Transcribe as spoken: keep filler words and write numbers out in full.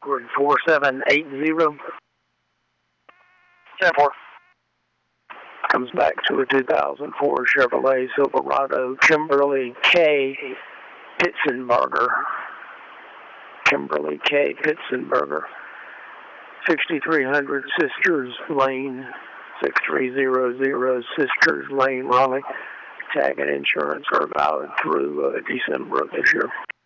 record four seven eight zero. ten four. Comes back to a two thousand four Chevrolet Silverado Kimberly K. Pitzenberger. Kimberly K. Pitzenberger. sixty-three hundred Sisters Lane, six three zero zero Sisters Lane, Raleigh. Tag and insurance are valid through uh, December of this year.